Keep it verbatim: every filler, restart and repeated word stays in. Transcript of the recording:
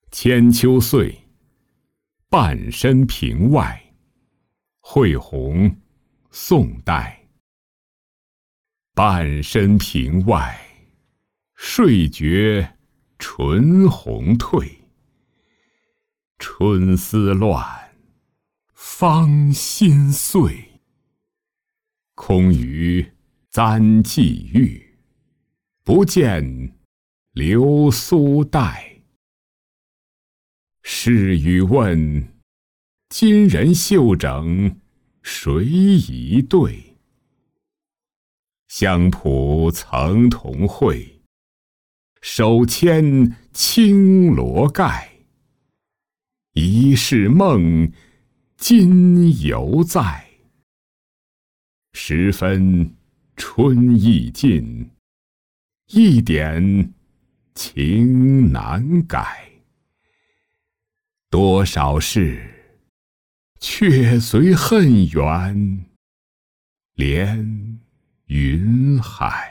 千秋岁，半身屏外。惠洪，宋代。半身屏外，睡觉唇红褪。春思乱，芳心碎。空余簪髻玉，不见流苏带。试与问，今人绣整谁一对？相仆曾同会，手牵青罗盖。一世梦，今犹在。时分春意尽，一点情难改。多少事，却随恨远连云海。